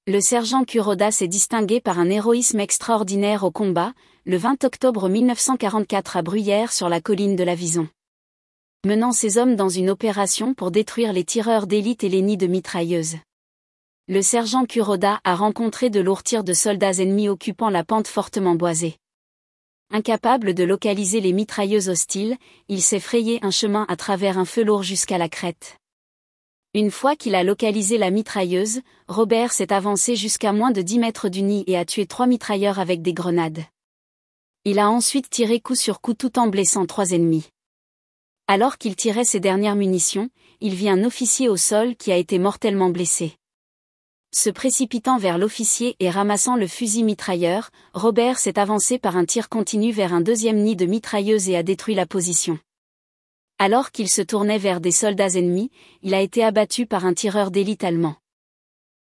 Le sergent Kuroda s'est distingué par un héroïsme extraordinaire au combat, le 20 octobre 1944 à Bruyères sur la colline de la Vison. Menant ses hommes dans une opération pour détruire les tireurs d'élite et les nids de mitrailleuses. Le sergent Kuroda a rencontré de lourds tirs de soldats ennemis occupant la pente fortement boisée. Incapable de localiser les mitrailleuses hostiles, il s'est frayé un chemin à travers un feu lourd jusqu'à la crête. Une fois qu'il a localisé la mitrailleuse, Robert s'est avancé jusqu'à moins de 10 mètres du nid et a tué 3 mitrailleurs avec des grenades. Il a ensuite tiré coup sur coup tout en blessant 3 ennemis. Alors qu'il tirait ses dernières munitions, il vit un officier au sol qui a été mortellement blessé. Se précipitant vers l'officier et ramassant le fusil mitrailleur, Robert s'est avancé par un tir continu vers un deuxième nid de mitrailleuses et a détruit la position. Alors qu'il se tournait vers des soldats ennemis, il a été abattu par un tireur d'élite allemand.